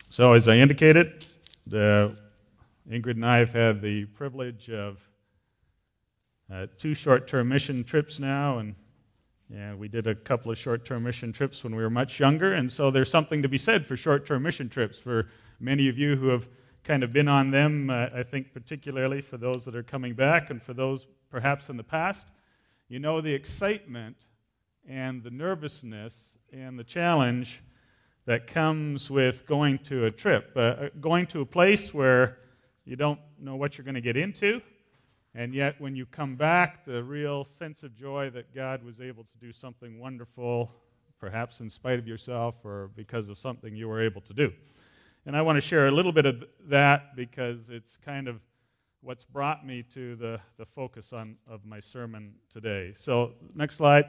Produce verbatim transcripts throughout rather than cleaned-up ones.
So as I indicated, the, Ingrid and I have had the privilege of uh, two short-term mission trips now, and yeah, we did a couple of short-term mission trips when we were much younger, and so there's something to be said for short-term mission trips. For many of you who have kind of been on them, uh, I think particularly for those that are coming back and for those perhaps in the past, you know the excitement and the nervousness and the challenge that comes with going to a trip, uh, going to a place where you don't know what you're going to get into. And yet, when you come back, the real sense of joy that God was able to do something wonderful, perhaps in spite of yourself or because of something you were able to do. And I want to share a little bit of that because it's kind of what's brought me to the, the focus on of my sermon today. So, next slide.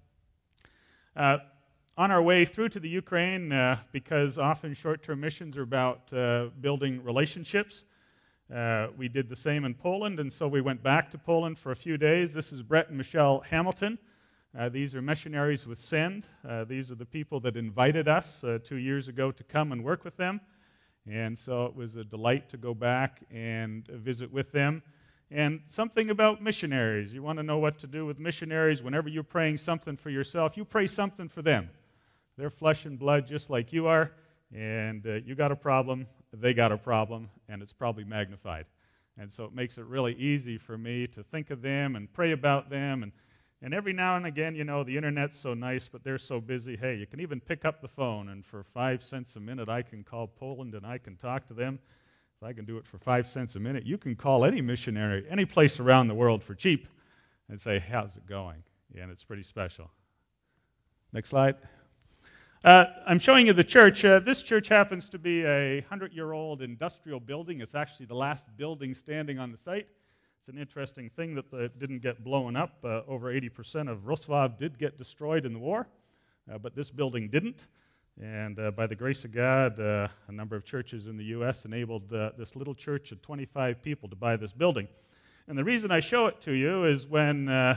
Uh, on our way through to the Ukraine, uh, because often short-term missions are about uh, building relationships, Uh, we did the same in Poland, and so we went back to Poland for a few days. This is Brett and Michelle Hamilton. Uh, these are missionaries with Send. Uh, these are the people that invited us uh, two years ago to come and work with them. And so it was a delight to go back and visit with them. And something about missionaries. You want to know what to do with missionaries. Whenever you're praying something for yourself, you pray something for them. They're flesh and blood just like you are, and uh, you got a problem, they got a problem, and it's probably magnified. And so it makes it really easy for me to think of them and pray about them. And, and every now and again, you know, the internet's so nice, but they're so busy. Hey, you can even pick up the phone, and for five cents a minute, I can call Poland and I can talk to them. If I can do it for five cents a minute, you can call any missionary, any place around the world for cheap and say, how's it going? And it's pretty special. Next slide. Uh, I'm showing you the church. Uh, this church happens to be a hundred-year-old industrial building. It's actually the last building standing on the site. It's an interesting thing that it didn't get blown up. Uh, over eighty percent of Wrocław did get destroyed in the war, uh, but this building didn't. And uh, by the grace of God, uh, a number of churches in the U S enabled uh, this little church of twenty-five people to buy this building. And the reason I show it to you is when uh,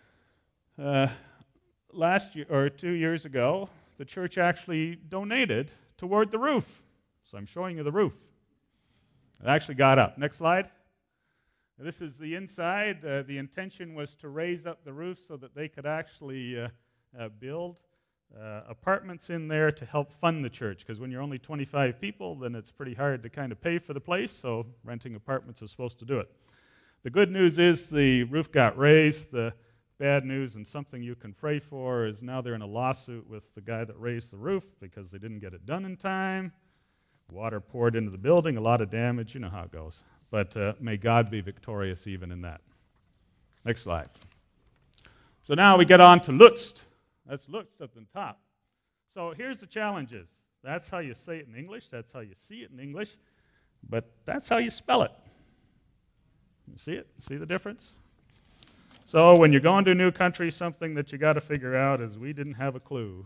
uh, last year, or two years ago, the church actually donated toward the roof. So I'm showing you the roof. It actually got up. Next slide. This is the inside. Uh, the intention was to raise up the roof so that they could actually uh, uh, build uh, apartments in there to help fund the church. Because when you're only twenty-five people, then it's pretty hard to kind of pay for the place, so renting apartments is supposed to do it. The good news is the roof got raised. The bad news, and something you can pray for, is now they're in a lawsuit with the guy that raised the roof because they didn't get it done in time. Water poured into the building, a lot of damage. You know how it goes. But uh, may God be victorious even in that. Next slide. So now we get on to Lutsk. That's Lutsk at the top. So here's the challenges. That's how you say it in English. That's how you see it in English. But that's how you spell it. You see it? See the difference? So when you're going to a new country, something that you got to figure out is we didn't have a clue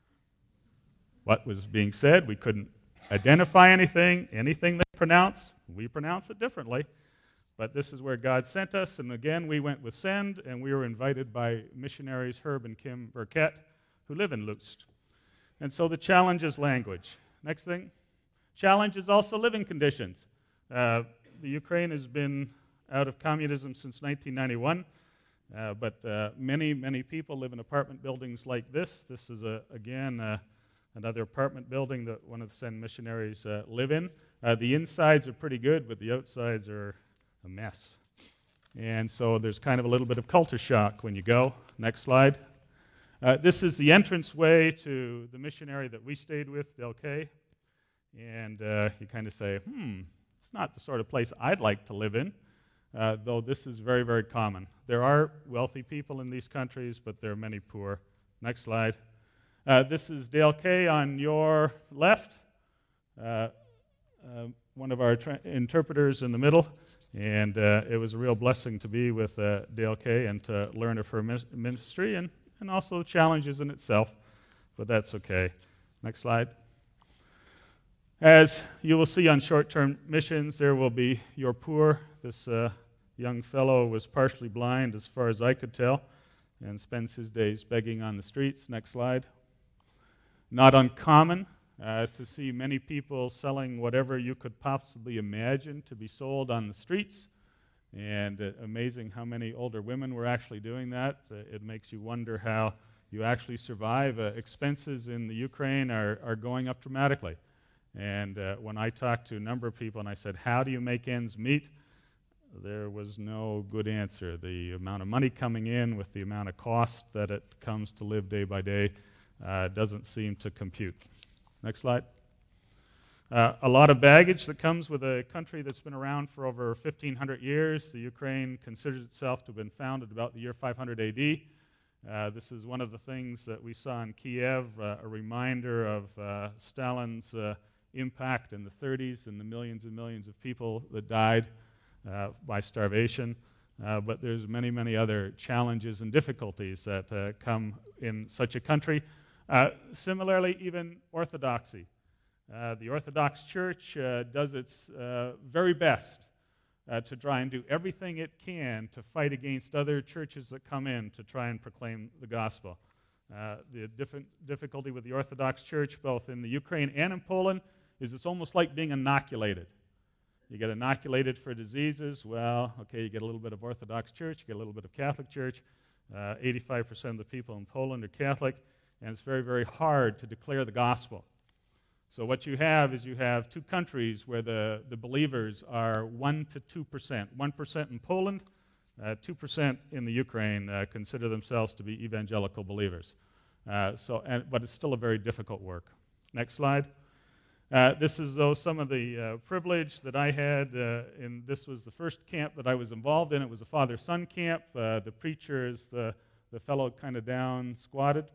what was being said. We couldn't identify anything. Anything they pronounce, we pronounce it differently. But this is where God sent us, and again, we went with Send, and we were invited by missionaries Herb and Kim Burkett, who live in Lutsk. And so the challenge is language. Next thing. Challenge is also living conditions. Uh, the Ukraine has been out of communism since nineteen ninety-one. Uh, but uh, many, many people live in apartment buildings like this. This is, a, again, uh, another apartment building that one of the Send missionaries uh, live in. Uh, the insides are pretty good, but the outsides are a mess. And so there's kind of a little bit of culture shock when you go. Next slide. Uh, this is the entranceway to the missionary that we stayed with, Del Kay. And uh, you kind of say, hmm, it's not the sort of place I'd like to live in. Uh, though this is very, very common. There are wealthy people in these countries, but there are many poor. Next slide. Uh, this is Dale Kay on your left, uh, uh, one of our tra- interpreters in the middle, and uh, it was a real blessing to be with uh, Dale Kay and to learn of her mis- ministry and, and also the challenges in itself, but that's okay. Next slide. As you will see on short-term missions, there will be your poor. This uh, young fellow was partially blind, as far as I could tell, and spends his days begging on the streets. Next slide. Not uncommon uh, to see many people selling whatever you could possibly imagine to be sold on the streets. And uh, amazing how many older women were actually doing that. Uh, it makes you wonder how you actually survive. Uh, expenses in the Ukraine are, are going up dramatically. And uh, when I talked to a number of people and I said, how do you make ends meet? There was no good answer. The amount of money coming in with the amount of cost that it comes to live day by day uh, doesn't seem to compute. Next slide. Uh, a lot of baggage that comes with a country that's been around for over fifteen hundred years. The Ukraine considers itself to have been founded about the year five hundred A D. Uh, this is one of the things that we saw in Kiev, uh, a reminder of uh, Stalin's uh, impact in the thirties and the millions and millions of people that died uh, by starvation. Uh, but there's many, many other challenges and difficulties that uh, come in such a country. Uh, similarly, even orthodoxy. Uh, the Orthodox Church uh, does its uh, very best uh, to try and do everything it can to fight against other churches that come in to try and proclaim the gospel. Uh, the different difficulty with the Orthodox Church, both in the Ukraine and in Poland, is it's almost like being inoculated. You get inoculated for diseases, well, okay, you get a little bit of Orthodox Church, you get a little bit of Catholic Church. Uh, eighty-five percent of the people in Poland are Catholic, and it's very, very hard to declare the gospel. So what you have is you have two countries where the, the believers are one to two percent. one percent in Poland, uh, two percent in the Ukraine uh, consider themselves to be evangelical believers. Uh, so, and, but it's still a very difficult work. Next slide. Uh, this is, though, some of the uh, privilege that I had, uh, and this was the first camp that I was involved in. It was a father-son camp. Uh, the preacher is the, the fellow kind of down, squatted.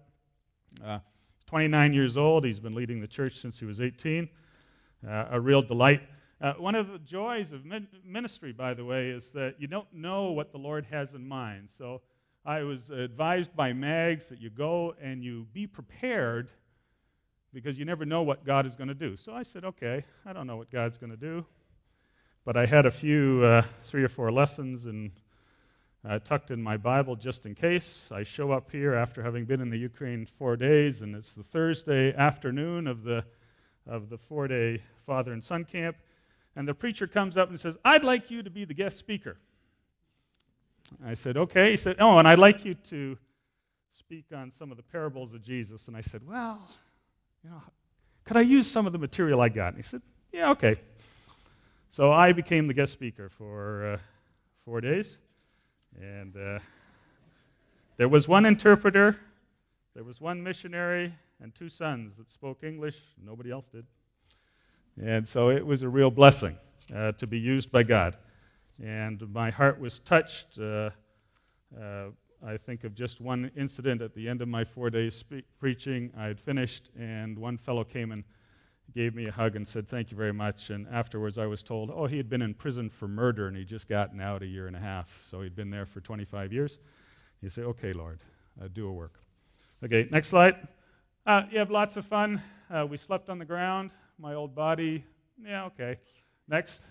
Uh, twenty-nine years old. He's been leading the church since he was eighteen. Uh, a real delight. Uh, one of the joys of min- ministry, by the way, is that you don't know what the Lord has in mind. So I was advised by Mags that you go and you be prepared because you never know what God is going to do. So I said, okay, I don't know what God's going to do. But I had a few, uh, three or four lessons and Uh, tucked in my Bible just in case. I show up here after having been in the Ukraine four days, and it's the Thursday afternoon of the of the four-day father and son camp, and the preacher comes up and says, I'd like you to be the guest speaker. I said, okay. He said, oh, and I'd like you to speak on some of the parables of Jesus. And I said, well, you know, could I use some of the material I got? And he said, yeah, okay. So I became the guest speaker for uh, four days. And uh, there was one interpreter, there was one missionary, and two sons that spoke English. Nobody else did. And so it was a real blessing uh, to be used by God. And my heart was touched. Uh, uh, I think of just one incident at the end of my four days spe- preaching. I had finished, and one fellow came and gave me a hug and said, thank you very much. And afterwards I was told, oh, he had been in prison for murder, and he'd just gotten out a year and a half. So he'd been there for twenty-five years. You say, okay, Lord, uh, do a work. Okay, next slide. Uh, you have lots of fun. Uh, we slept on the ground. My old body, yeah, okay. Next.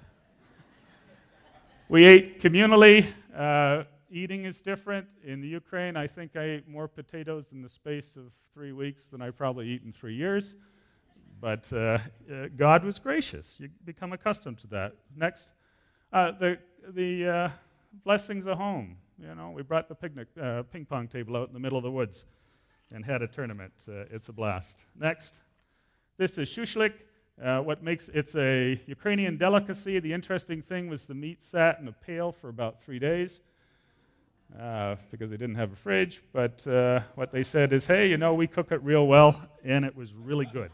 We ate communally. Uh, eating is different. In the Ukraine, I think I ate more potatoes in the space of three weeks than I probably eat in three years. But uh, uh, God was gracious. You become accustomed to that. Next. Uh, the the uh, blessings of home. You know, we brought the picnic, uh, ping pong table out in the middle of the woods and had a tournament. Uh, it's a blast. Next. This is shushlik. Uh, what makes it's a Ukrainian delicacy. The interesting thing was the meat sat in a pail for about three days uh, because they didn't have a fridge. But uh, what they said is, hey, you know, we cook it real well, and it was really good.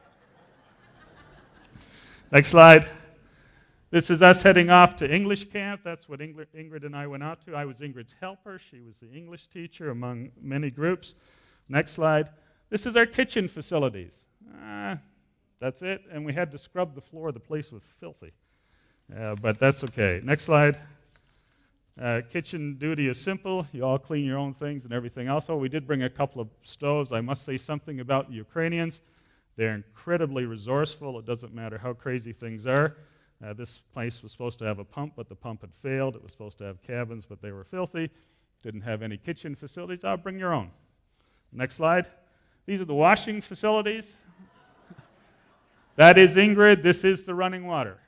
Next slide. This is us heading off to English camp. That's what Ingrid, Ingrid and I went out to. I was Ingrid's helper. She was the English teacher among many groups. Next slide. This is our kitchen facilities. Uh, that's it. And we had to scrub the floor. The place was filthy. Uh, but that's okay. Next slide. Uh, kitchen duty is simple. You all clean your own things and everything else. Oh, we did bring a couple of stoves. I must say something about the Ukrainians. They're incredibly resourceful. It doesn't matter how crazy things are. Uh, this place was supposed to have a pump, but the pump had failed. It was supposed to have cabins, but they were filthy. Didn't have any kitchen facilities. I'll bring your own. Next slide. These are the washing facilities. That is Ingrid. This is the running water.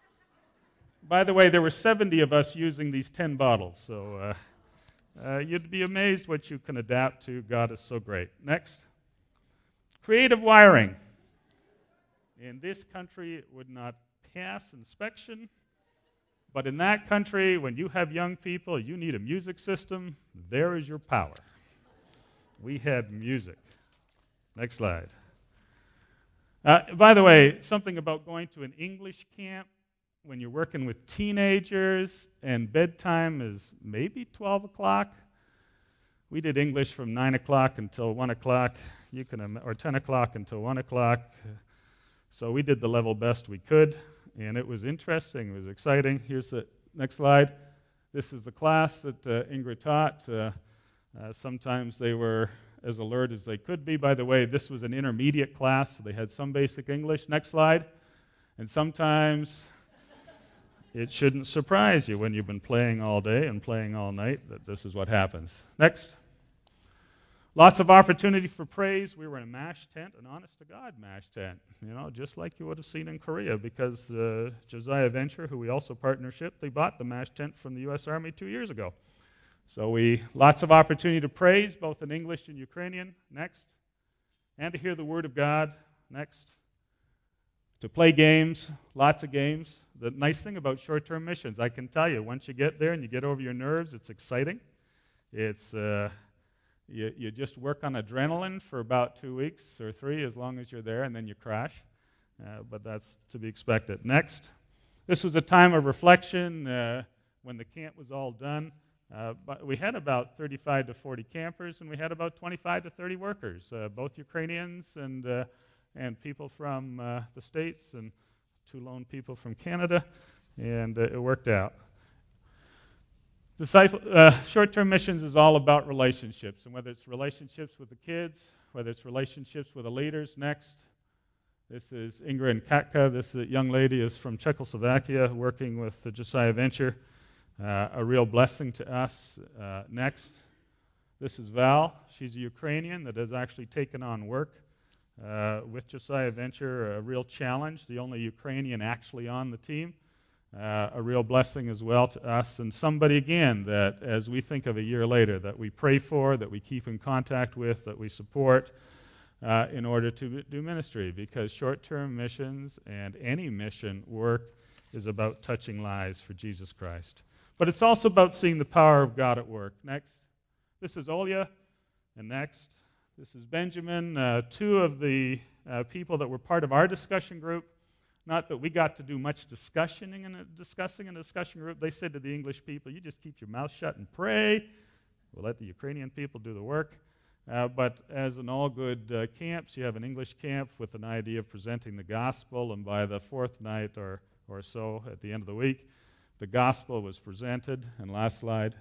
By the way, there were seventy of us using these ten bottles, so uh, uh, you'd be amazed what you can adapt to. God is so great. Next. Creative wiring. In this country, it would not pass inspection, but in that country, when you have young people, you need a music system, there is your power. We had music. Next slide. Uh, by the way, something about going to an English camp when you're working with teenagers and bedtime is maybe twelve o'clock. We did English from nine o'clock until one o'clock, you can, or ten o'clock until one o'clock. So we did the level best we could, and it was interesting, it was exciting. Here's the next slide. This is the class that uh, Ingrid taught. Uh, uh, sometimes they were as alert as they could be. By the way, this was an intermediate class, so they had some basic English. Next slide. And sometimes it shouldn't surprise you when you've been playing all day and playing all night that this is what happens. Next. Lots of opportunity for praise. We were in a MASH tent, an honest-to-God MASH tent, you know, just like you would have seen in Korea, because uh, Josiah Venture, who we also partnership, they bought the MASH tent from the U S Army two years ago. So we, lots of opportunity to praise, both in English and Ukrainian. Next. And to hear the Word of God. Next. To play games, lots of games. The nice thing about short-term missions, I can tell you, once you get there and you get over your nerves, it's exciting. It's, uh, you, you just work on adrenaline for about two weeks or three, as long as you're there, and then you crash. Uh, but that's to be expected. Next. This was a time of reflection uh, when the camp was all done. Uh, but we had about thirty-five to forty campers, and we had about twenty-five to thirty workers, uh, both Ukrainians and uh, and people from uh, the States, and two lone people from Canada, and uh, it worked out. Disciple, uh, short-term missions is all about relationships, and whether it's relationships with the kids, whether it's relationships with the leaders. Next. This is Ingrid Katka. This uh, young lady is from Czechoslovakia, working with the Josiah Venture. Uh, a real blessing to us. Uh, next, this is Val. She's a Ukrainian that has actually taken on work uh, with Josiah Venture, a real challenge, the only Ukrainian actually on the team. Uh, a real blessing as well to us, and somebody, again, that as we think of a year later, that we pray for, that we keep in contact with, that we support uh, in order to do ministry, because short-term missions and any mission work is about touching lives for Jesus Christ. But it's also about seeing the power of God at work. Next. This is Olya. And next. This is Benjamin, uh, two of the uh, people that were part of our discussion group. Not that we got to do much discussing in a, discussing in a discussion group. They said to the English people, you just keep your mouth shut and pray. We'll let the Ukrainian people do the work. Uh, but as in all good uh, camps, you have an English camp with an idea of presenting the gospel, and by the fourth night or, or so at the end of the week, the gospel was presented. And last slide.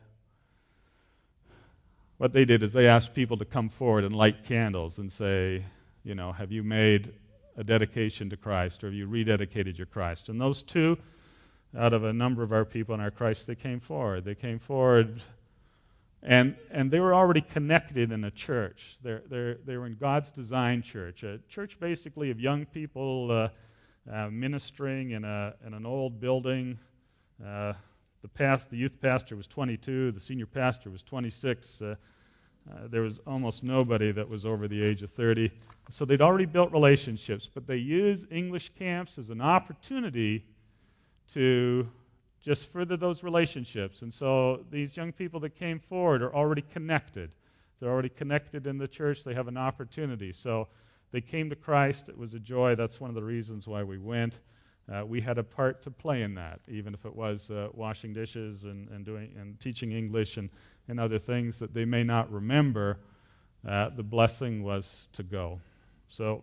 What they did is they asked people to come forward and light candles and say, you know, have you made a dedication to Christ, or have you rededicated your Christ? And those two, out of a number of our people in our Christ, they came forward. They came forward, and and they were already connected in a church. They're, they're, they were in God's design church, a church basically of young people uh, uh, ministering in, a, in an old building. Uh, the past, the youth pastor was twenty-two, the senior pastor was twenty-six. Uh, uh, there was almost nobody that was over the age of thirty. So they'd already built relationships, but they used English camps as an opportunity to just further those relationships. And so these young people that came forward are already connected. They're already connected in the church. They have an opportunity. So they came to Christ. It was a joy. That's one of the reasons why we went. Uh, we had a part to play in that, even if it was uh, washing dishes and, and doing and teaching English and, and other things that they may not remember. Uh, the blessing was to go. So,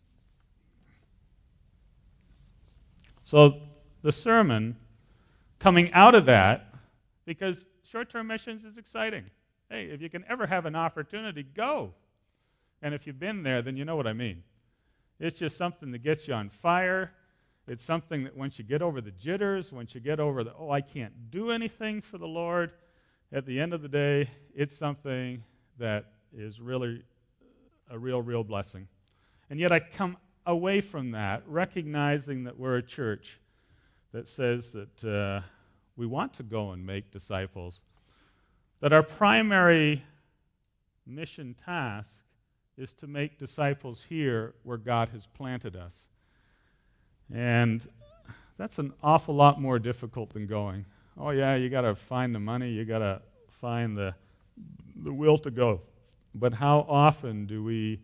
so the sermon coming out of that, because short-term missions is exciting. Hey, if you can ever have an opportunity, go. And if you've been there, then you know what I mean. It's just something that gets you on fire. It's something that once you get over the jitters, once you get over the, oh, I can't do anything for the Lord, at the end of the day, it's something that is really a real, real blessing. And yet I come away from that, recognizing that we're a church that says that uh, we want to go and make disciples, that our primary mission task is to make disciples here where God has planted us. And that's an awful lot more difficult than going, oh yeah, you got to find the money, you got to find the the will to go. But how often do we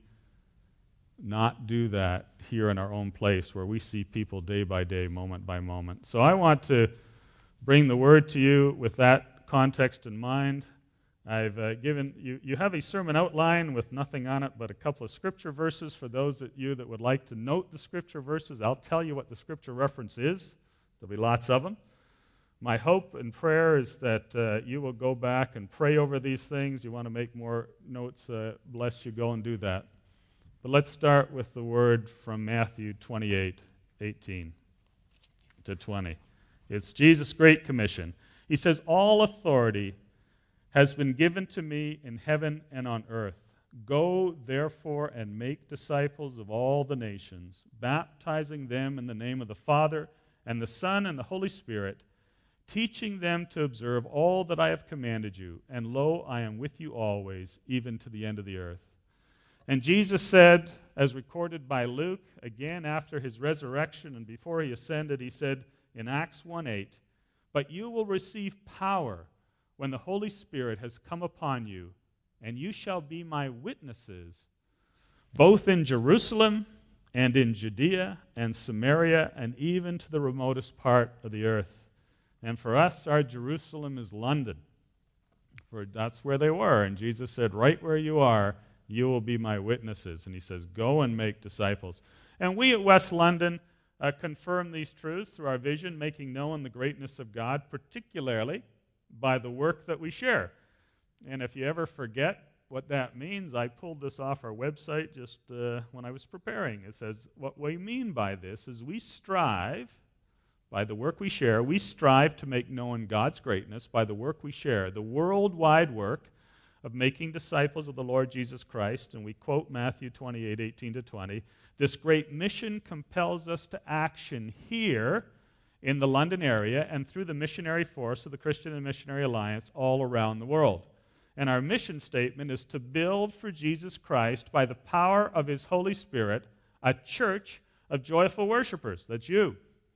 not do that here in our own place where we see people day by day, moment by moment? So I want to bring the word to you with that context in mind. I've uh, given you, you have a sermon outline with nothing on it but a couple of scripture verses for those of you that would like to note the scripture verses. I'll tell you what the scripture reference is. There'll be lots of them. My hope and prayer is that uh, you will go back and pray over these things. You want to make more notes, uh, bless you, go and do that. But let's start with the word from Matthew twenty-eight, eighteen to twenty. It's Jesus' Great Commission. He says, all authority has been given to me in heaven and on earth. Go, therefore, and make disciples of all the nations, baptizing them in the name of the Father and the Son and the Holy Spirit, teaching them to observe all that I have commanded you. And lo, I am with you always, even to the end of the earth. And Jesus said, as recorded by Luke, again after his resurrection and before he ascended, he said in Acts one eight, but you will receive power when the Holy Spirit has come upon you, and you shall be my witnesses, both in Jerusalem and in Judea and Samaria and even to the remotest part of the earth. And for us, our Jerusalem is London, for that's where they were. And Jesus said, right where you are, you will be my witnesses. And he says, go and make disciples. And we at West London uh, confirm these truths through our vision, making known the greatness of God, particularly by the work that we share. And if you ever forget what that means, I pulled this off our website just uh, when I was preparing. It says, what we mean by this is we strive, by the work we share, we strive to make known God's greatness by the work we share, the worldwide work of making disciples of the Lord Jesus Christ. And we quote Matthew twenty-eight, eighteen to twenty. This great mission compels us to action here in the London area and through the missionary force of the Christian and Missionary Alliance all around the world. And our mission statement is to build for Jesus Christ, by the power of his Holy Spirit, a church of joyful worshipers, that's you,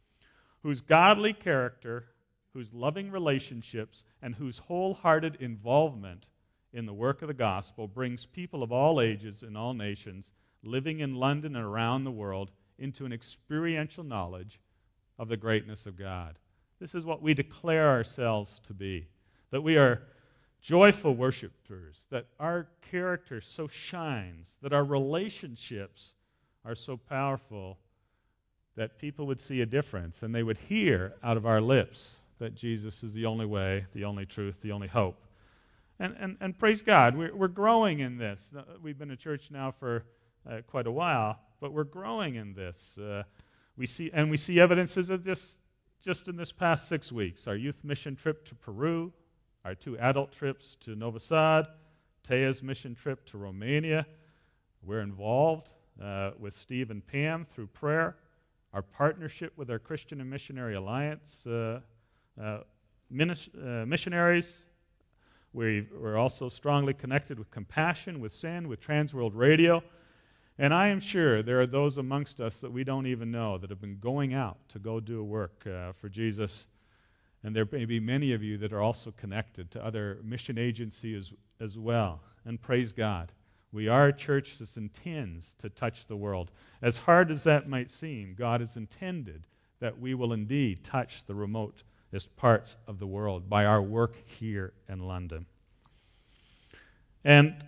whose godly character, whose loving relationships, and whose wholehearted involvement in the work of the gospel brings people of all ages and all nations living in London and around the world into an experiential knowledge of the greatness of God. This is what we declare ourselves to be, that we are joyful worshipers, that our character so shines, that our relationships are so powerful that people would see a difference and they would hear out of our lips that Jesus is the only way, the only truth, the only hope. And, and, and praise God, we're, we're growing in this. We've been a church now for uh, quite a while, but we're growing in this. Uh, We see, and we see evidences of just, just in this past six weeks. Our youth mission trip to Peru, our two adult trips to Novi Sad, Taya's mission trip to Romania. We're involved uh, with Steve and Pam through prayer. Our partnership with our Christian and Missionary Alliance uh, uh, minis- uh, missionaries. We, we're also strongly connected with Compassion, with S I N, with Transworld Radio. And I am sure there are those amongst us that we don't even know that have been going out to go do a work uh, for Jesus. And there may be many of you that are also connected to other mission agencies as, as well. And praise God. We are a church that intends to touch the world. As hard as that might seem, God has intended that we will indeed touch the remotest parts of the world by our work here in London. And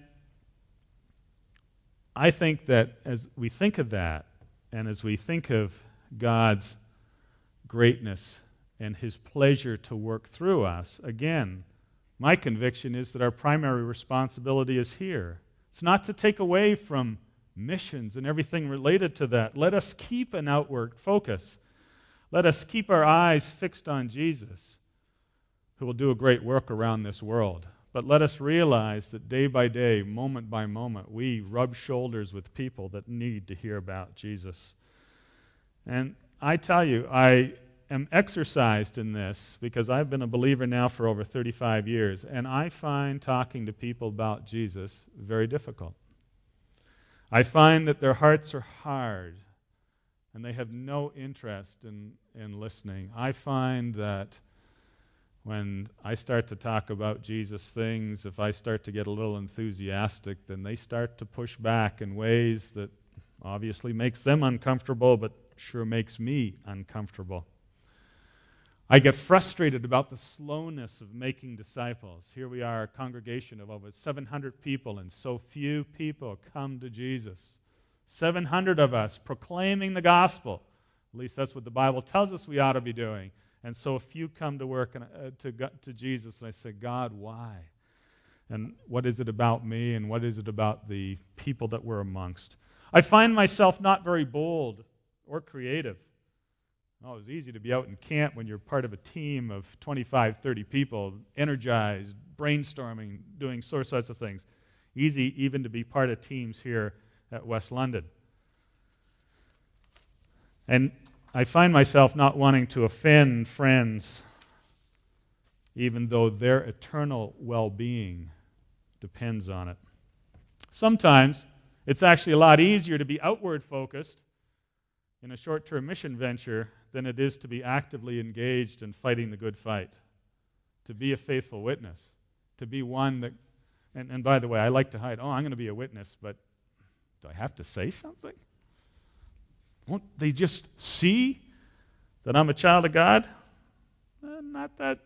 I think that as we think of that, and as we think of God's greatness and his pleasure to work through us, again, my conviction is that our primary responsibility is here. It's not to take away from missions and everything related to that. Let us keep an outward focus. Let us keep our eyes fixed on Jesus, who will do a great work around this world. but let us realize that day by day, moment by moment, we rub shoulders with people that need to hear about Jesus. And I tell you, I am exercised in this because I've been a believer now for over thirty-five years, and I find talking to people about Jesus very difficult. I find that their hearts are hard, and they have no interest in, in listening. I find that when I start to talk about Jesus things, if I start to get a little enthusiastic, then they start to push back in ways that obviously makes them uncomfortable, but sure makes me uncomfortable. I get frustrated about the slowness of making disciples. Here we are, a congregation of over seven hundred people, and so few people come to Jesus. seven hundred of us proclaiming the gospel. At least that's what the Bible tells us we ought to be doing. And so few come to work and, uh, to, to Jesus, and I say, God, why? And what is it about me, and what is it about the people that we're amongst? I find myself not very bold or creative. Oh, it's easy to be out in camp when you're part of a team of twenty-five, thirty people, energized, brainstorming, doing sorts of things. Easy even to be part of teams here at West London. And I find myself not wanting to offend friends, even though their eternal well-being depends on it. Sometimes it's actually a lot easier to be outward focused in a short-term mission venture than it is to be actively engaged in fighting the good fight, to be a faithful witness, to be one that, and, and by the way, I like to hide, oh, I'm going to be a witness, but do I have to say something? Won't they just see that I'm a child of God? Eh, not that,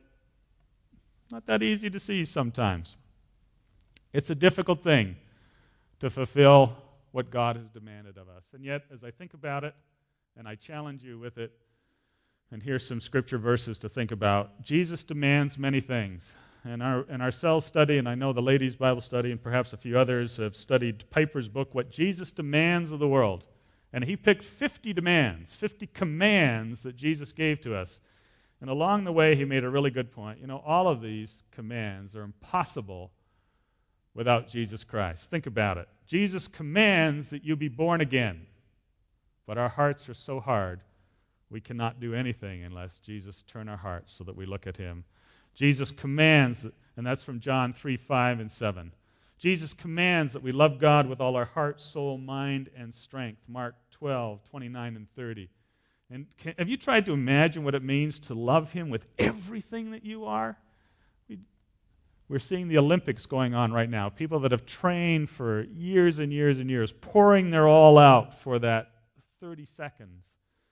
not that easy to see sometimes. It's a difficult thing to fulfill what God has demanded of us. And yet, as I think about it, and I challenge you with it, and here's some scripture verses to think about. Jesus demands many things. In our, in our cell study, and I know the ladies' Bible study, and perhaps a few others have studied Piper's book, What Jesus Demands of the World. And he picked fifty demands, fifty commands that Jesus gave to us. And along the way, he made a really good point. You know, all of these commands are impossible without Jesus Christ. Think about it. Jesus commands that you be born again. But our hearts are so hard, we cannot do anything unless Jesus turn our hearts so that we look at him. Jesus commands, and that's from John three, five, and seven. Jesus commands that we love God with all our heart, soul, mind, and strength. Mark twelve, twenty-nine, and thirty. And can, have you tried to imagine what it means to love him with everything that you are? We, we're seeing the Olympics going on right now. People that have trained for years and years and years, pouring their all out for that thirty seconds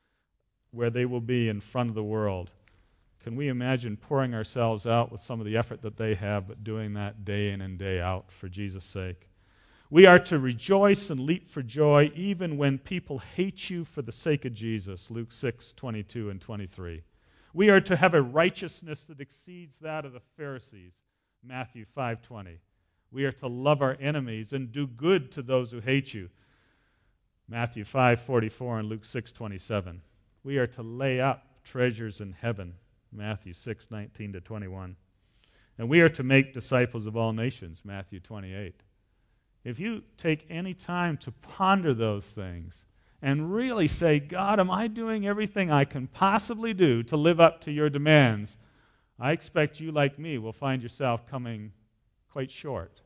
where they will be in front of the world. Can we imagine pouring ourselves out with some of the effort that they have, but doing that day in and day out for Jesus' sake? We are to rejoice and leap for joy even when people hate you for the sake of Jesus, Luke six, twenty-two and twenty-three. We are to have a righteousness that exceeds that of the Pharisees, Matthew five, twenty. We are to love our enemies and do good to those who hate you, Matthew five, forty-four and Luke six, twenty-seven. We are to lay up treasures in heaven, Matthew six, nineteen to twenty-one. And we are to make disciples of all nations, Matthew twenty-eight. If you take any time to ponder those things and really say, God, am I doing everything I can possibly do to live up to your demands? I expect you, like me, will find yourself coming quite short.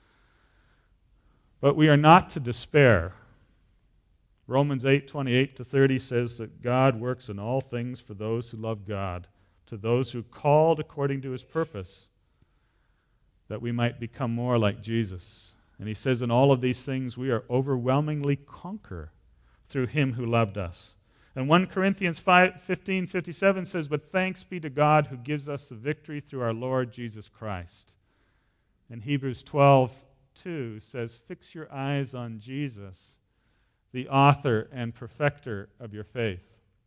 But we are not to despair. Romans eight, twenty-eight to thirty says that God works in all things for those who love God, to those who are called according to his purpose, that we might become more like Jesus. And he says in all of these things we are overwhelmingly conquer through him who loved us. And First Corinthians fifteen fifty-seven says, but thanks be to God who gives us the victory through our Lord Jesus Christ. And Hebrews twelve two says, fix your eyes on Jesus, the author and perfecter of your faith.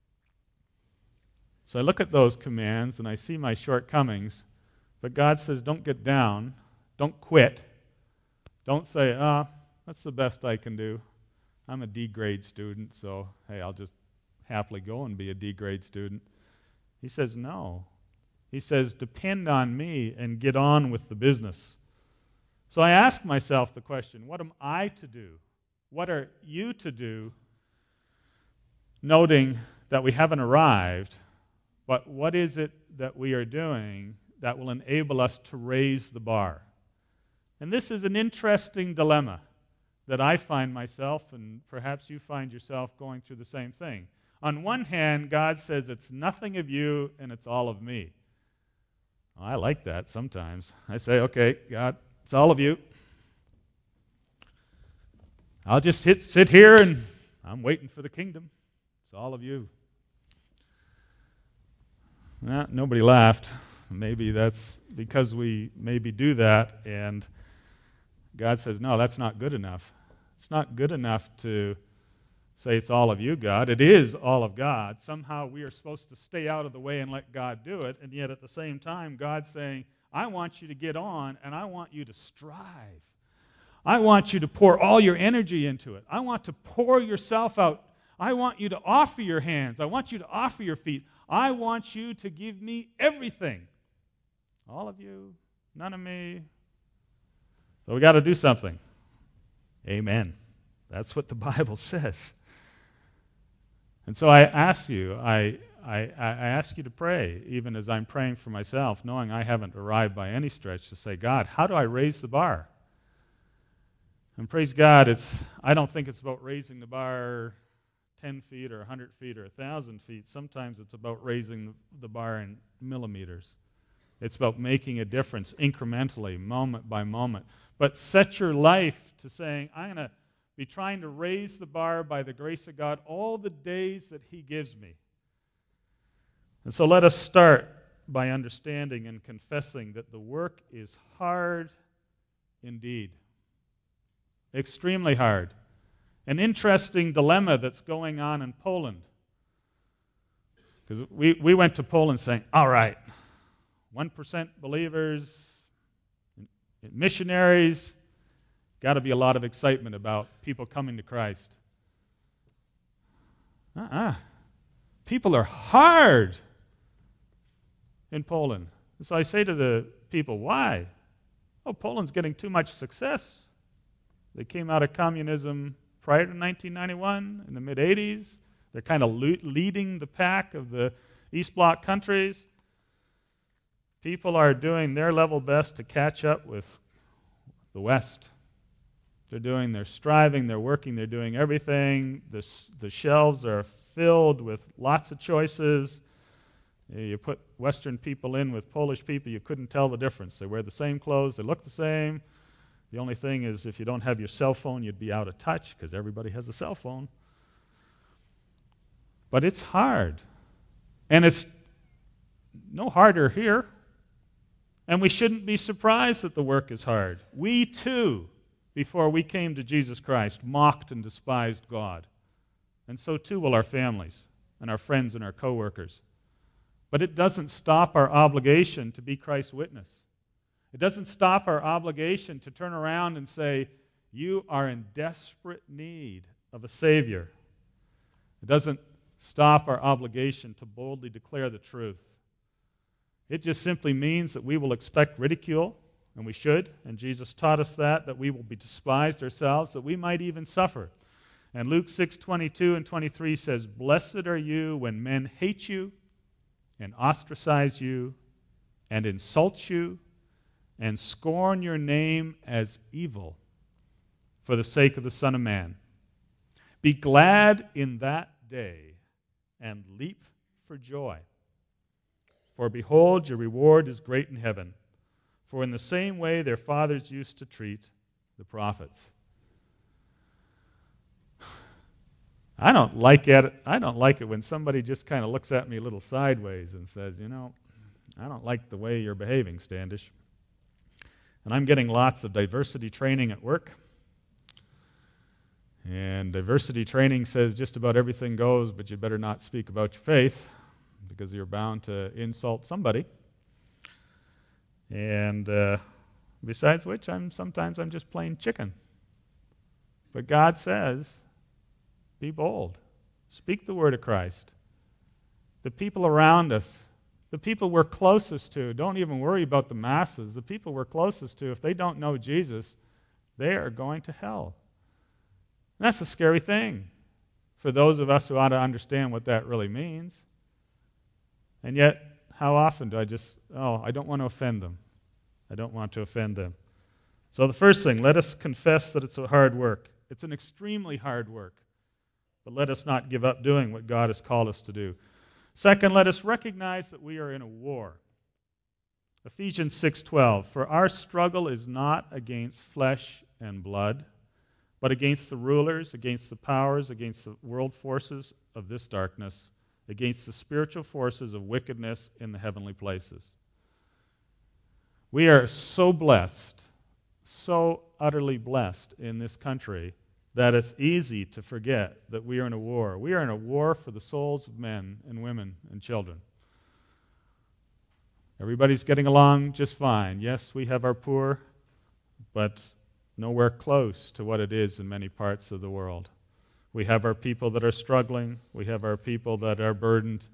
So I look at those commands and I see my shortcomings, but God says don't get down, don't quit. Don't say, ah, oh, that's the best I can do. I'm a D-grade student, so hey, I'll just happily go and be a D-grade student. He says, no, He says, depend on me and get on with the business. So I ask myself the question, what am I to do? What are you to do, noting that we haven't arrived, but what is it that we are doing that will enable us to raise the bar? And this is an interesting dilemma that I find myself, and perhaps you find yourself going through the same thing. On one hand, God says it's nothing of you and it's all of me. Well, I like that sometimes. I say, okay, God, it's all of you. I'll just hit, sit here and I'm waiting for the kingdom. It's all of you. Well, nobody laughed. Maybe that's because we maybe do that, and God says, no, that's not good enough. It's not good enough to say it's all of you, God. It is all of God. Somehow we are supposed to stay out of the way and let God do it, and yet at the same time, God's saying, I want you to get on, and I want you to strive. I want you to pour all your energy into it. I want to pour yourself out. I want you to offer your hands. I want you to offer your feet. I want you to give me everything. All of you, none of me. So we got to do something. Amen. That's what the Bible says. And so I ask you, I, I, I ask you to pray, even as I'm praying for myself, knowing I haven't arrived by any stretch, to say, God, how do I raise the bar? And praise God, it's I don't think it's about raising the bar ten feet or one hundred feet or one thousand feet. Sometimes it's about raising the bar in millimeters. It's about making a difference incrementally, moment by moment. But set your life to saying, I'm going to be trying to raise the bar by the grace of God all the days that He gives me. And so let us start by understanding and confessing that the work is hard indeed. Extremely hard. An interesting dilemma that's going on in Poland. Because we, we went to Poland saying, all right, one percent believers, missionaries, got to be a lot of excitement about people coming to Christ. Uh-uh. People are hard in Poland. So I say to the people, why? Oh, Poland's getting too much success. They came out of communism prior to nineteen ninety-one, in the mid-eighties. They're kind of le- leading the pack of the East Bloc countries. People are doing their level best to catch up with the West. They're doing, they're striving, they're working, they're doing everything. The, the shelves are filled with lots of choices. You put Western people in with Polish people, you couldn't tell the difference. They wear the same clothes, they look the same. The only thing is, if you don't have your cell phone, you'd be out of touch because everybody has a cell phone. But it's hard. And it's no harder here. And we shouldn't be surprised that the work is hard. We too, before we came to Jesus Christ, mocked and despised God. And so too will our families and our friends and our coworkers. But it doesn't stop our obligation to be Christ's witness. It doesn't stop our obligation to turn around and say, you are in desperate need of a Savior. It doesn't stop our obligation to boldly declare the truth. It just simply means that we will expect ridicule, and we should, and Jesus taught us that, that we will be despised ourselves, that we might even suffer. And Luke six twenty-two and twenty-three says, blessed are you when men hate you and ostracize you and insult you and scorn your name as evil for the sake of the Son of Man. Be glad in that day and leap for joy. For behold, your reward is great in heaven. For in the same way their fathers used to treat the prophets. I don't like it. I don't like it when somebody just kind of looks at me a little sideways and says, you know, I don't like the way you're behaving, Standish. And I'm getting lots of diversity training at work. And diversity training says just about everything goes, but you better not speak about your faith because you're bound to insult somebody. And uh, besides which, I'm sometimes I'm just plain chicken. But God says, be bold. Speak the word of Christ. The people around us The people we're closest to, don't even worry about the masses. The people we're closest to, if they don't know Jesus, they are going to hell. And that's a scary thing for those of us who ought to understand what that really means. And yet, how often do I just, oh, I don't want to offend them. I don't want to offend them. So the first thing, let us confess that it's a hard work. It's an extremely hard work. But let us not give up doing what God has called us to do. Second, let us recognize that we are in a war. Ephesians six twelve, for our struggle is not against flesh and blood, but against the rulers, against the powers, against the world forces of this darkness, against the spiritual forces of wickedness in the heavenly places. We are so blessed, so utterly blessed in this country that it's easy to forget that we are in a war. We are in a war for the souls of men and women and children. Everybody's getting along just fine. Yes, we have our poor, but nowhere close to what it is in many parts of the world. We have our people that are struggling. We have our people that are burdened.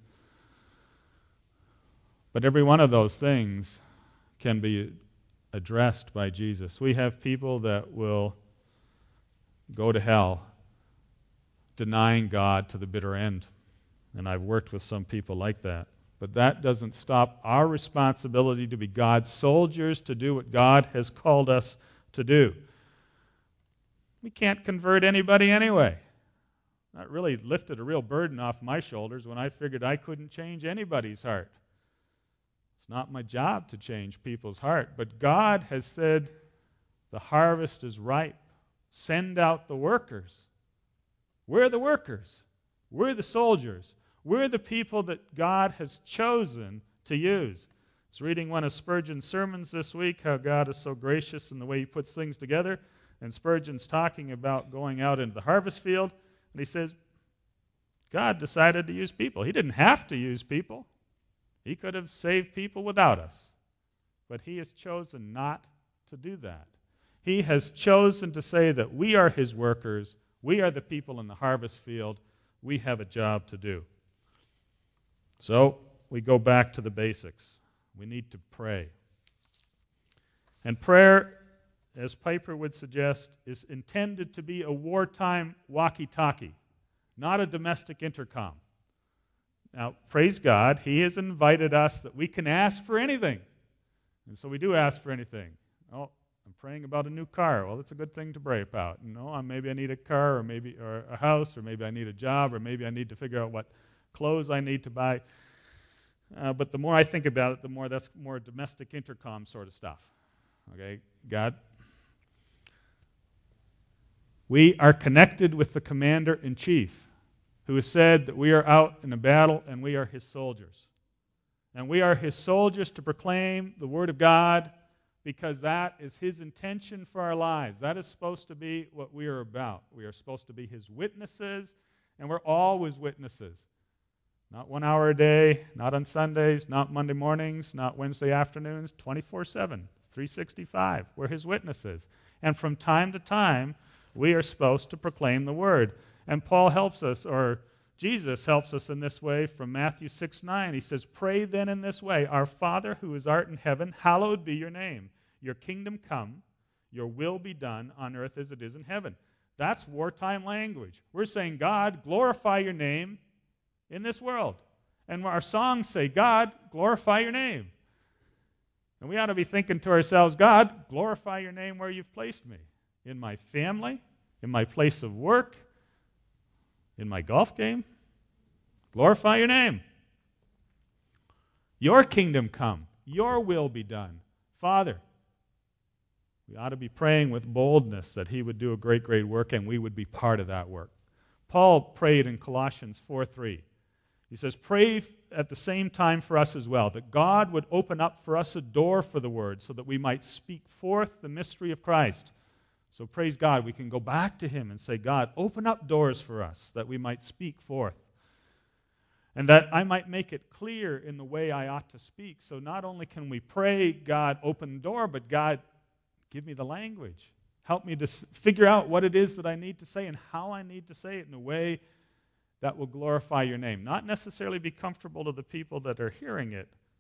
But every one of those things can be addressed by Jesus. We have people that will go to hell denying God to the bitter end. And I've worked with some people like that. But that doesn't stop our responsibility to be God's soldiers, to do what God has called us to do. We can't convert anybody anyway. That really lifted a real burden off my shoulders when I figured I couldn't change anybody's heart. It's not my job to change people's heart, but God has said the harvest is ripe. Send out the workers. We're the workers. We're the soldiers. We're the people that God has chosen to use. I was reading one of Spurgeon's sermons this week, how God is so gracious in the way he puts things together. And Spurgeon's talking about going out into the harvest field. And he says, God decided to use people. He didn't have to use people. He could have saved people without us. But he has chosen not to do that. He has chosen to say that we are his workers. We are the people in the harvest field. We have a job to do. So we go back to the basics. We need to pray. And prayer, as Piper would suggest, is intended to be a wartime walkie-talkie, not a domestic intercom. Now, praise God, he has invited us that we can ask for anything. And so we do ask for anything. Oh, I'm praying about a new car. Well, that's a good thing to pray about. You know, maybe I need a car, or maybe or a house, or maybe I need a job, or maybe I need to figure out what clothes I need to buy. Uh, but the more I think about it, the more that's more domestic intercom sort of stuff. Okay, God, we are connected with the commander-in-chief, who has said that we are out in a battle and we are his soldiers. And we are his soldiers to proclaim the word of God, because that is his intention for our lives. That is supposed to be what we are about. We are supposed to be his witnesses, and we're always witnesses. Not one hour a day, not on Sundays, not Monday mornings, not Wednesday afternoons, twenty-four seven, three sixty-five. We're his witnesses. And from time to time, we are supposed to proclaim the word. And Paul helps us, or Jesus helps us in this way from Matthew six nine. He says, pray then in this way, our Father who is art in heaven, hallowed be your name. Your kingdom come, your will be done on earth as it is in heaven. That's wartime language. We're saying, God, glorify your name in this world. And our songs say, God, glorify your name. And we ought to be thinking to ourselves, God, glorify your name where you've placed me. In my family, in my place of work, in my golf game. Glorify your name. Your kingdom come. Your will be done. Father, we ought to be praying with boldness that he would do a great, great work, and we would be part of that work. Paul prayed in Colossians four three. He says, pray at the same time for us as well, that God would open up for us a door for the word so that we might speak forth the mystery of Christ. So praise God, we can go back to him and say, God, open up doors for us that we might speak forth. And that I might make it clear in the way I ought to speak. So not only can we pray, God, open the door, but God, give me the language. Help me to figure out what it is that I need to say and how I need to say it in a way that will glorify your name. Not necessarily be comfortable to the people that are hearing it,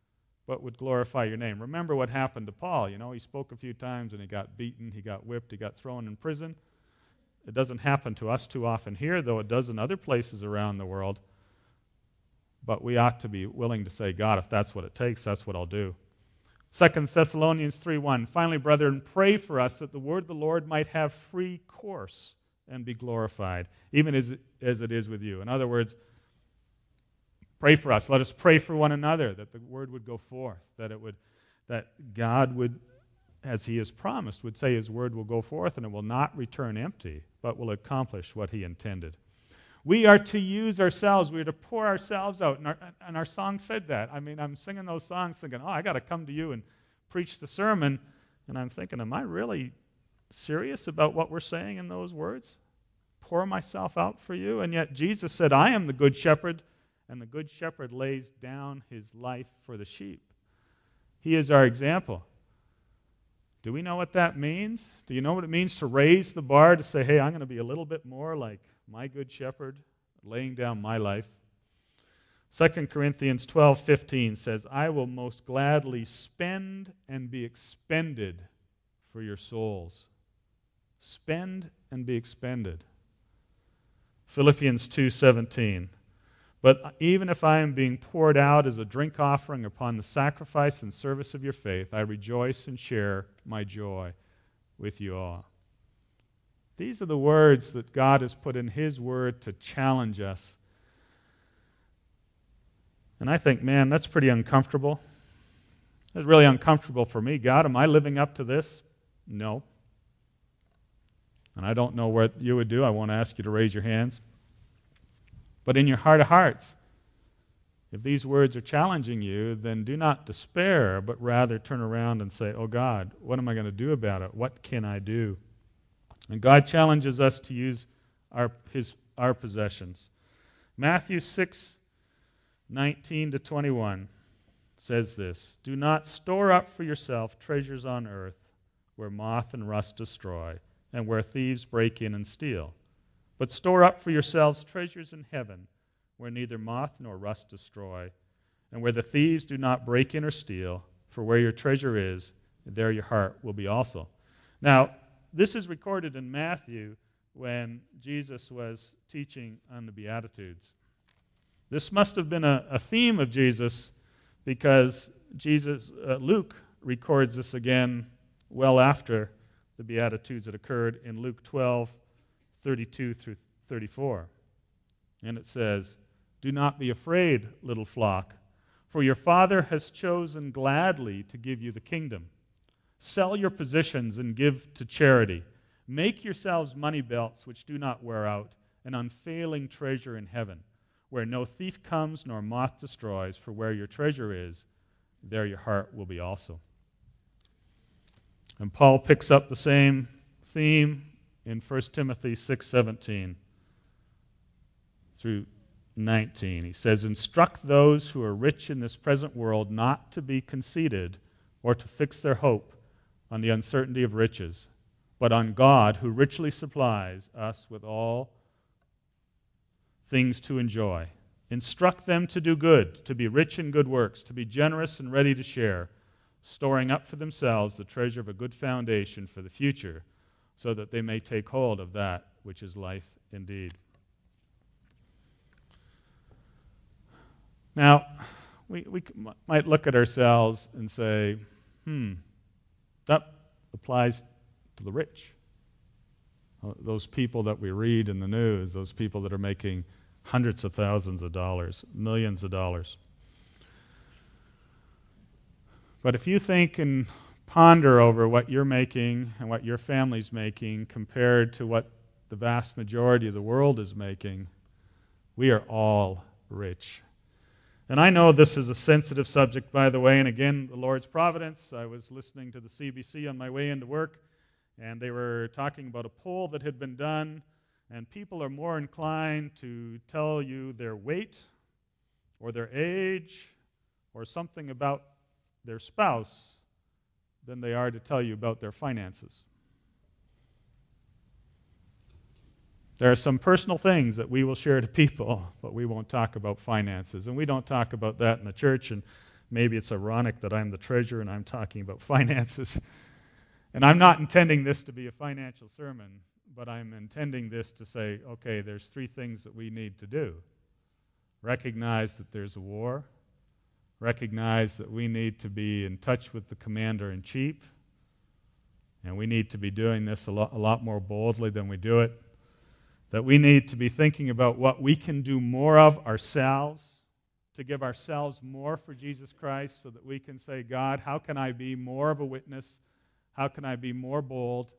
but would glorify your name. Remember what happened to Paul. You know, he spoke a few times and he got beaten, he got whipped, he got thrown in prison. It doesn't happen to us too often here, though it does in other places around the world. But we ought to be willing to say, God, if that's what it takes, that's what I'll do. Second Thessalonians three one, finally, brethren, pray for us that the word of the Lord might have free course and be glorified, even as it, as it is with you. In other words, pray for us. Let us pray for one another, that the word would go forth, that it would, that God would, as he has promised, would say his word will go forth and it will not return empty, but will accomplish what he intended. We are to use ourselves. We are to pour ourselves out. And our, and our song said that. I mean, I'm singing those songs thinking, oh, I got to come to you and preach the sermon. And I'm thinking, am I really serious about what we're saying in those words? Pour myself out for you? And yet Jesus said, I am the good shepherd, and the good shepherd lays down his life for the sheep. He is our example. Do we know what that means? Do you know what it means to raise the bar, to say, hey, I'm going to be a little bit more like my good shepherd, laying down my life? Second Corinthians twelve fifteen says, I will most gladly spend and be expended for your souls. Spend and be expended. Philippians two seventeen, but even if I am being poured out as a drink offering upon the sacrifice and service of your faith, I rejoice and share my joy with you all. These are the words that God has put in his word to challenge us. And I think, man, that's pretty uncomfortable. It's really uncomfortable for me. God, am I living up to this? No. And I don't know what you would do. I won't ask you to raise your hands. But in your heart of hearts, if these words are challenging you, then do not despair, but rather turn around and say, oh God, what am I going to do about it? What can I do? And God challenges us to use our, his, our possessions. Matthew six nineteen to twenty-one says this, do not store up for yourself treasures on earth where moth and rust destroy and where thieves break in and steal. But store up for yourselves treasures in heaven where neither moth nor rust destroy and where the thieves do not break in or steal, for where your treasure is, there your heart will be also. Now, this is recorded in Matthew when Jesus was teaching on the Beatitudes. This must have been a, a theme of Jesus because Jesus, uh, Luke records this again well after the Beatitudes had occurred in Luke twelve, thirty-two through thirty-four. And it says, do not be afraid, little flock, for your Father has chosen gladly to give you the kingdom. Sell your possessions and give to charity. Make yourselves money belts which do not wear out, an unfailing treasure in heaven, where no thief comes nor moth destroys, for where your treasure is, there your heart will be also. And Paul picks up the same theme in First Timothy six seventeen through nineteen. He says, instruct those who are rich in this present world not to be conceited or to fix their hope on the uncertainty of riches, but on God, who richly supplies us with all things to enjoy. Instruct them to do good, to be rich in good works, to be generous and ready to share, storing up for themselves the treasure of a good foundation for the future, so that they may take hold of that which is life indeed. Now, we, we might look at ourselves and say, hmm, that applies to the rich. Those people that we read in the news, those people that are making hundreds of thousands of dollars, millions of dollars. But if you think and ponder over what you're making and what your family's making compared to what the vast majority of the world is making, we are all rich. And I know this is a sensitive subject, by the way, and again, the Lord's providence. I was listening to the C B C on my way into work, and they were talking about a poll that had been done, and people are more inclined to tell you their weight or their age or something about their spouse than they are to tell you about their finances. There are some personal things that we will share to people, but we won't talk about finances. And we don't talk about that in the church. And maybe it's ironic that I'm the treasurer and I'm talking about finances. And I'm not intending this to be a financial sermon, but I'm intending this to say, okay, there's three things that we need to do. Recognize that there's a war. Recognize that we need to be in touch with the commander-in-chief. And we need to be doing this a lot, a lot more boldly than we do it. That we need to be thinking about what we can do more of ourselves, to give ourselves more for Jesus Christ so that we can say, God, how can I be more of a witness? How can I be more bold?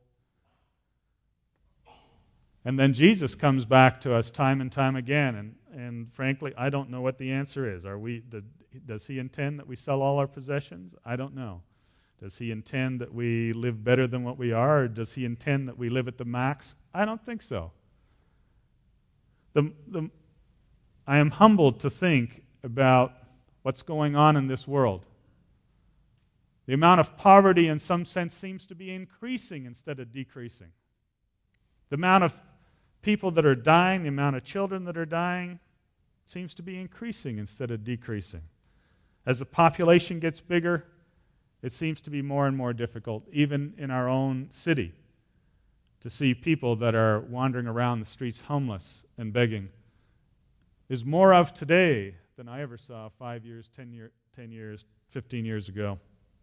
And then Jesus comes back to us time and time again, and, and frankly, I don't know what the answer is. Are we? Did, does he intend that we sell all our possessions? I don't know. Does he intend that we live better than what we are, or does he intend that we live at the max? I don't think so. The, the, I am humbled to think about what's going on in this world. The amount of poverty, in some sense, seems to be increasing instead of decreasing. The amount of people that are dying, the amount of children that are dying, seems to be increasing instead of decreasing. As the population gets bigger, it seems to be more and more difficult, even in our own city, to see people that are wandering around the streets homeless and begging. There's more of today than I ever saw five years, ten, year, ten years, fifteen years ago.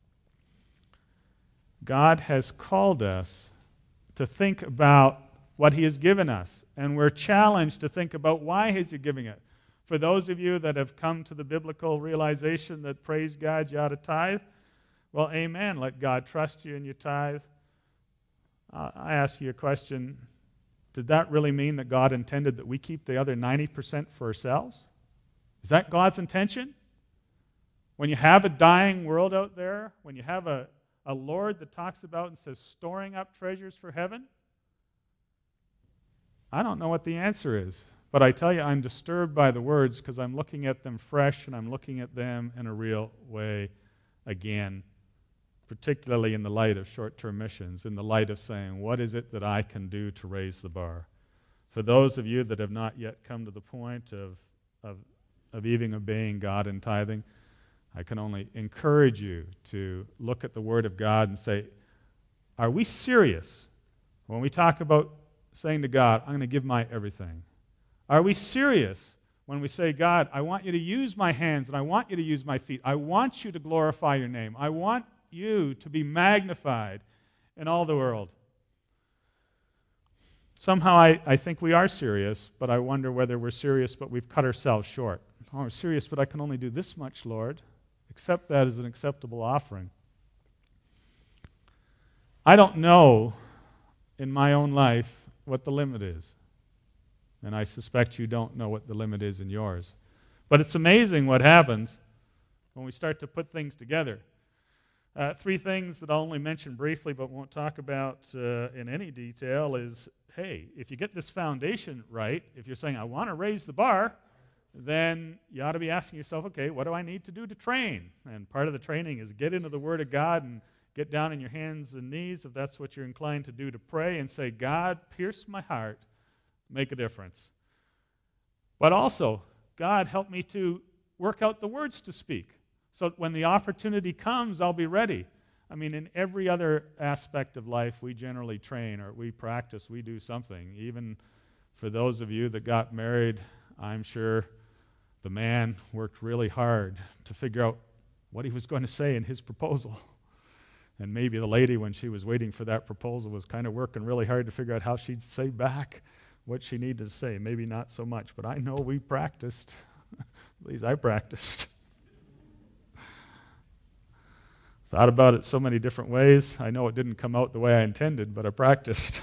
God has called us to think about what he has given us, and we're challenged to think about why is he giving it. For those of you that have come to the biblical realization that, praise God, you ought to tithe, well, amen. Let God trust you in your tithe. Uh, I ask you a question. Did that really mean that God intended that we keep the other ninety percent for ourselves? Is that God's intention? When you have a dying world out there, when you have a, a Lord that talks about and says, storing up treasures for heaven, I don't know what the answer is. But I tell you, I'm disturbed by the words because I'm looking at them fresh and I'm looking at them in a real way again, particularly in the light of short-term missions, in the light of saying, what is it that I can do to raise the bar? For those of you that have not yet come to the point of, of, of even obeying God in tithing, I can only encourage you to look at the Word of God and say, are we serious when we talk about saying to God, I'm going to give my everything? Are we serious when we say, God, I want you to use my hands and I want you to use my feet. I want you to glorify your name. I want you to be magnified in all the world. Somehow I, I think we are serious, but I wonder whether we're serious but we've cut ourselves short. Oh, we're serious, but I can only do this much, Lord. Accept that as an acceptable offering. I don't know in my own life what the limit is. And I suspect you don't know what the limit is in yours. But it's amazing what happens when we start to put things together. Uh, three things that I'll only mention briefly but won't talk about uh, in any detail is, hey, if you get this foundation right, if you're saying, I want to raise the bar, then you ought to be asking yourself, okay, what do I need to do to train? And part of the training is get into the Word of God and get down on your hands and knees, if that's what you're inclined to do, to pray and say, God, pierce my heart, make a difference. But also, God, help me to work out the words to speak, so that when the opportunity comes, I'll be ready. I mean, in every other aspect of life, we generally train or we practice, we do something. Even for those of you that got married, I'm sure the man worked really hard to figure out what he was going to say in his proposal. And maybe the lady, when she was waiting for that proposal, was kind of working really hard to figure out how she'd say back what she needed to say. Maybe not so much, but I know we practiced. At least I practiced. Thought about it so many different ways. I know it didn't come out the way I intended, but I practiced.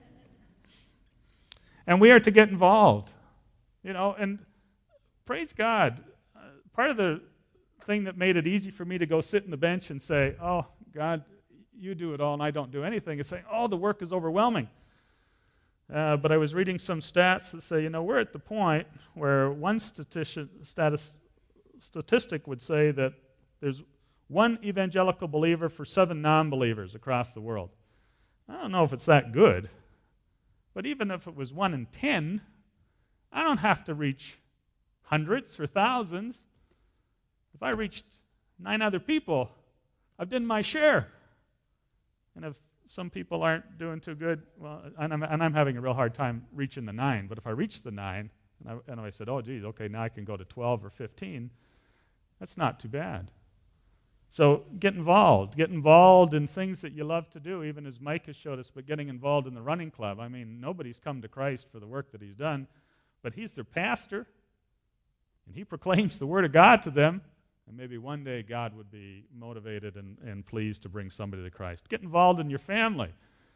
And we are to get involved. You know, and praise God. Uh, part of the thing that made it easy for me to go sit in the bench and say, oh, God, you do it all and I don't do anything, is saying, oh, the work is overwhelming. Uh, but I was reading some stats that say, you know, we're at the point where one statistic, status, statistic would say that there's one evangelical believer for seven non-believers across the world. I don't know if it's that good, but even if it was one in ten, I don't have to reach hundreds or thousands. If I reached nine other people. I've done my share. And if some people aren't doing too good, well, and I'm, and I'm having a real hard time reaching the nine, but if I reach the nine, and I, and I said, oh, geez, okay, now I can go to twelve or fifteen, that's not too bad. So get involved. Get involved in things that you love to do, even as Mike has showed us, but getting involved in the running club. I mean, nobody's come to Christ for the work that he's done, but he's their pastor, and he proclaims the Word of God to them, and maybe one day God would be motivated and, and pleased to bring somebody to Christ. Get involved in your family.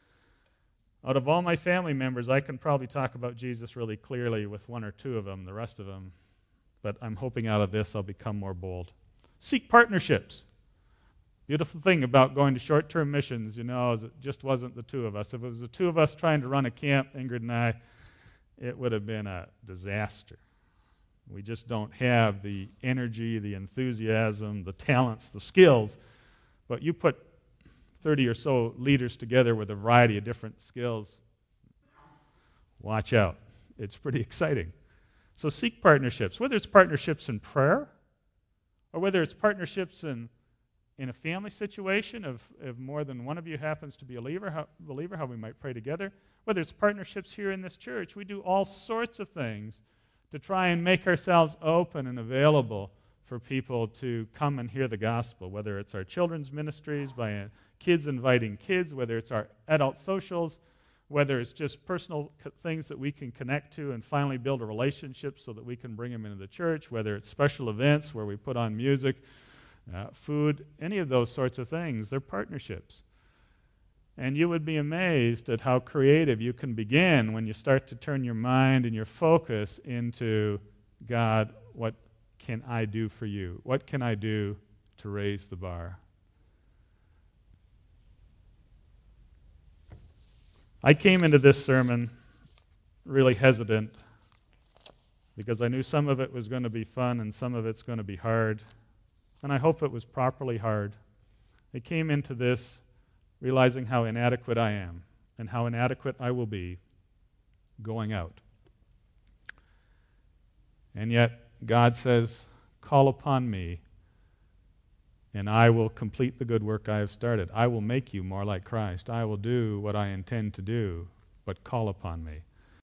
Out of all my family members, I can probably talk about Jesus really clearly with one or two of them, the rest of them, but I'm hoping out of this I'll become more bold. Seek partnerships. Beautiful thing about going to short-term missions, you know, is it just wasn't the two of us. If it was the two of us trying to run a camp, Ingrid and I, it would have been a disaster. We just don't have the energy, the enthusiasm, the talents, the skills. But you put thirty or so leaders together with a variety of different skills, watch out. It's pretty exciting. So seek partnerships, whether it's partnerships in prayer or whether it's partnerships in In a family situation, if, if more than one of you happens to be a believer how, believer, how we might pray together, whether it's partnerships here in this church, we do all sorts of things to try and make ourselves open and available for people to come and hear the gospel, whether it's our children's ministries, by uh, kids inviting kids, whether it's our adult socials, whether it's just personal co- things that we can connect to and finally build a relationship so that we can bring them into the church, whether it's special events where we put on music, Uh, food, any of those sorts of things. They're partnerships. And you would be amazed at how creative you can begin when you start to turn your mind and your focus into, God, what can I do for you? What can I do to raise the bar? I came into this sermon really hesitant because I knew some of it was going to be fun and some of it's going to be hard. And I hope it was properly hard. I came into this realizing how inadequate I am and how inadequate I will be going out. And yet, God says, call upon me, and I will complete the good work I have started. I will make you more like Christ. I will do what I intend to do, but call upon me.